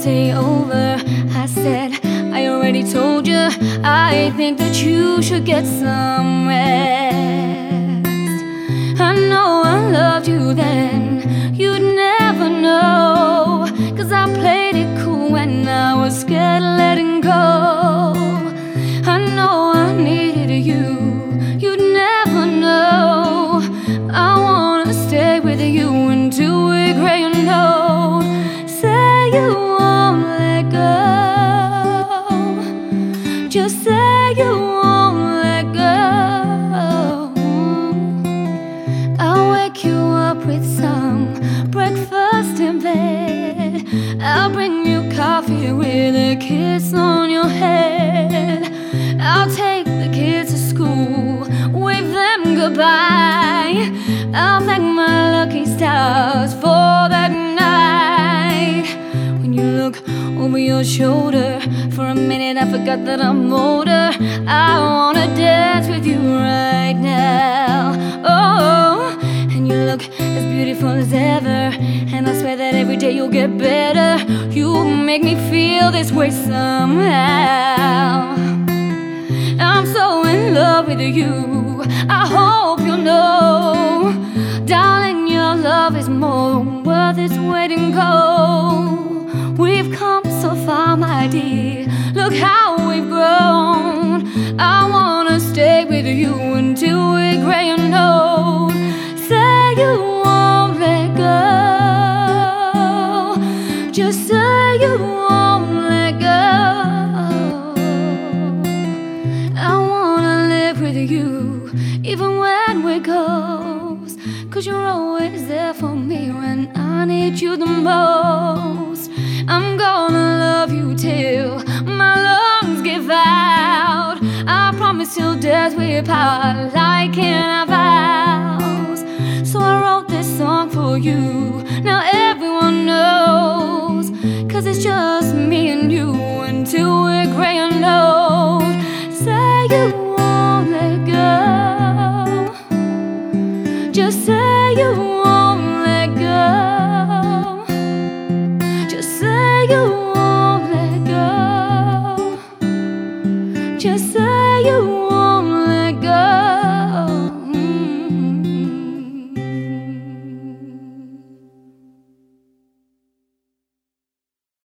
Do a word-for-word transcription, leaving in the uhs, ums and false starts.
stay over. I said, I already told you, I think that you should get some rest. I know I loved you then, you'd never know, 'cause I played it cool when I was scared of letting go. I know I needed you, you'd never know. I wanna stay with you until we're gray and old. Say you won't let go, just say you won't let go. I'll wake you up with some breakfast in bed. I'll bring you coffee with a kiss on your head. I'll take the kids to school, wave them goodbye. I'll thank my lucky stars for that night. When you look over your shoulder, for a minute I forgot that I'm older. I wanna dance with you right now. Oh, and you look as beautiful as ever, and I swear that every day you'll get better. You make me feel this way somehow. I'm so in love with you, I hope you know. Darling, your love is more worth its weight in gold. We've come so far, my dear, look how we've grown. I wanna stay with you until we're gray and old. Say you won't let go, just say you won't let go. I wanna live with you, even when we're ghosts, 'cause you're always there for me when I need you the most. I'm gonna love you till my lungs give out. I promise till death we part, like in our vows. So I wrote this song for you, now everyone knows, 'cause it's just me and you until we're gray and old. Say you won't let go, just say